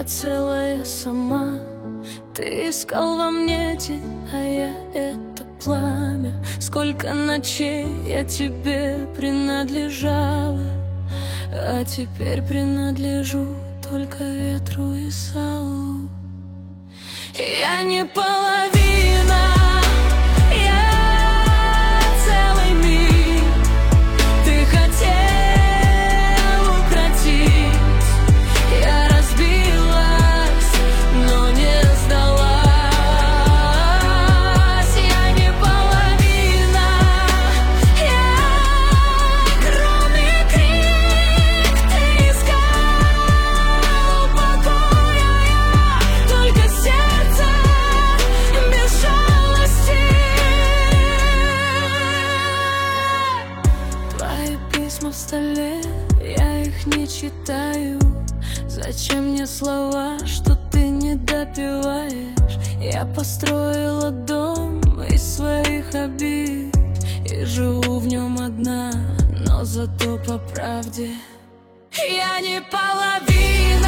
целая сама. Ты искал во мне тень, а я это пламя. Сколько ночей я тебе принадлежала, а теперь принадлежу только ветру и салу. Я не половина, я целый мир. Ты хотел укротить, я разбилась, но не сдалась. Я не половина, я кроме крик. Ты искал покоя, я только сердце без жалости. Твои письма в столе, я их не читаю. Зачем мне слова, что ты не допиваешь? Я построила дом из своих обид и живу в нем одна, но зато по правде. Я не половина,